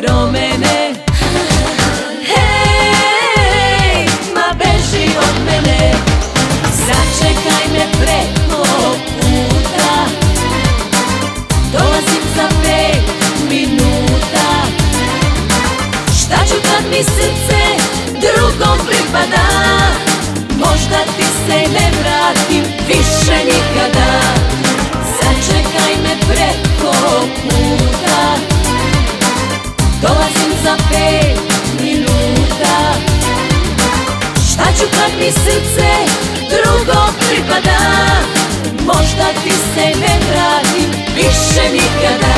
promene. Hej, ma beži od mene, sačekaj me preko puta, dolazim za 5 minuta. Šta ću kad mi srce drugom pripada, možda ti se ne vratim više nikada. Sačekaj me preko puta, dolazim za 5 minuta. Šta ću kad mi srce drugom pripada, možda ti se ne vratim više nikada.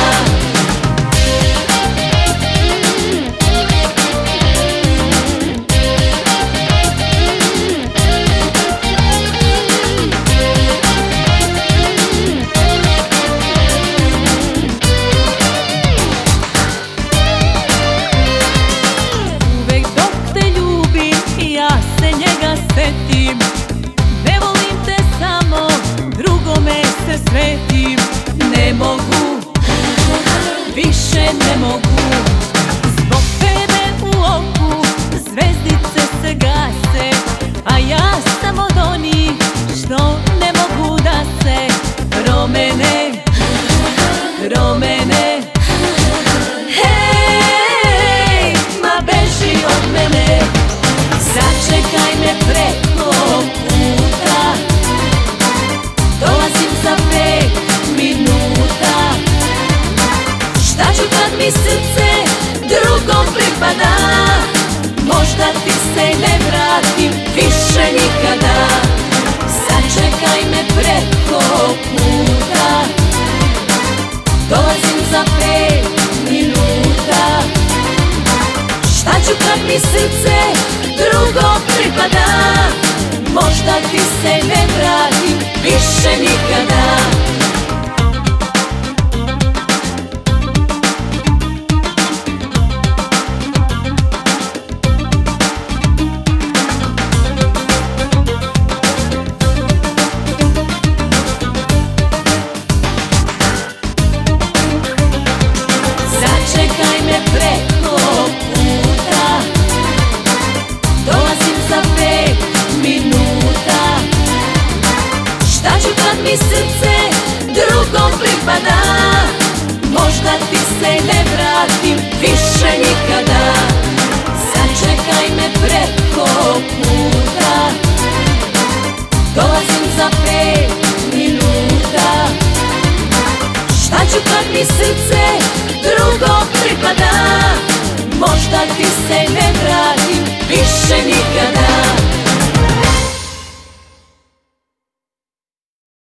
Setim, ne volim te samo, drugome se svetim. Ne mogu, više ne mogu, zbog tebe u oku zvezdice se gase, a ja sam od onih što ne mogu da se promene. Promene. Hej, ma beži od mene, sačekaj me preko puta, dolazim za 5 minuta. Šta ću kad mi srce drugom pripada, možda ti se ne vratim više nikada. Sačekaj me preko puta, dolazim za 5 minuta. Šta ću kad mi srce drugom pripada, možda ti se ne vratim više nikada. Sačekaj me preko puta, dolazim za 5 minuta. Šta ću kad mi srce drugom pripada, možda ti se ne vratim više nikada. Sačekaj me preko puta, dolazim za 5 minuta. Šta ću kad mi srce drugom pripada, možda ti se ne vratim više nikada.